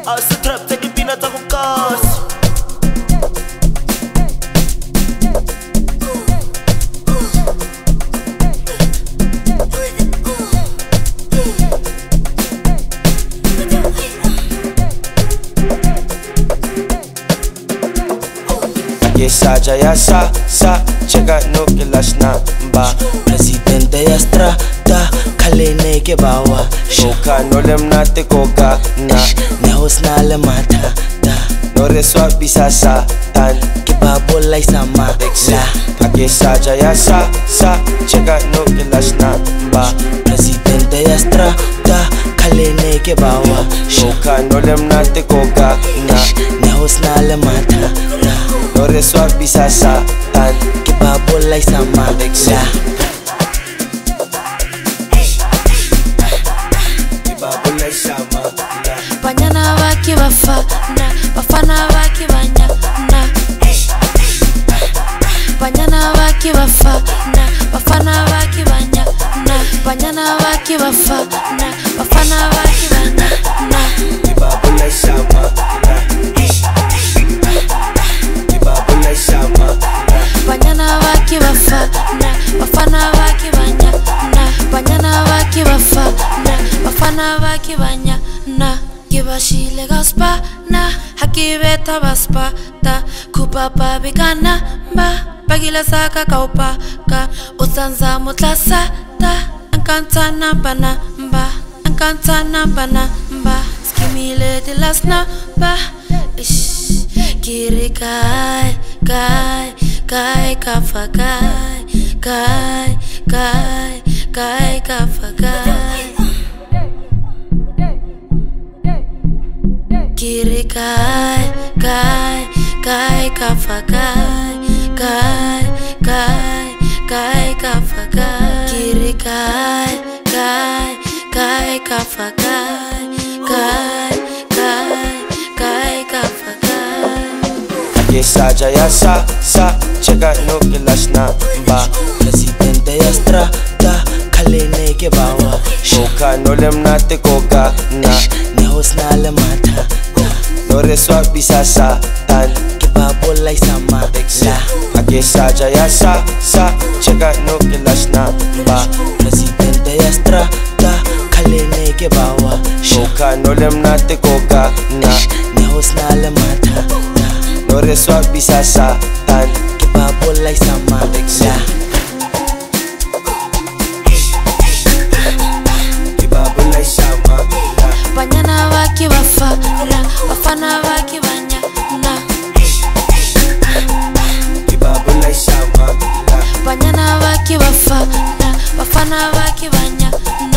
Asa trap tsa dipina tsa go kasa. Saja ya sa cheka no kilas na ba Presidente ya strata kalene ke bawa shoka no lem na te koka na ne hosna le mata da no reswa bisa sa tan ke babola isama la ake saja ya sa cheka no kilas na ba Presidente ya strata kalene ke bawa shoka no lem na te koka na ne hosna le mata da no reswa bisa sa tan ke babola isama la babola isama la Banyana waki bafana bafana waki banyana Banyana waki bafana bafana waki banyana Banyana waki bafana bafana waki banyana babola isama la babola isama la Banyana waki bafana bafana waki banyana Banyana waki bafana bafana waki banyana Kibashile gaspa na hakibeta baspa ta kupapa bigana ba bagila saka kaupa ka usanza mutlasa ta ankanta nambana ba skimile de las na ba ish kiri kai kafa kai kafa kai Kiri kai kafa kai kafa kai Kiri kai kafa kai kafa kai ake saja ya sa cheka no kilas na ba Presidente ya strata kalene ke bawa shoka no lem na te koka na ne hosna le mata no reswa bisa sa tan ke babola isama la ake saja ya sa cheka no kilas na ba Presidente ya strata kalene ke bawa shoka no lem na te koka na ne hosna le mata no reswa bisa sa tan ke babola isama la babola isama la Banyana waki bafana bafana waki banyana babola isama la Banyana waki bafana bafana waki banyana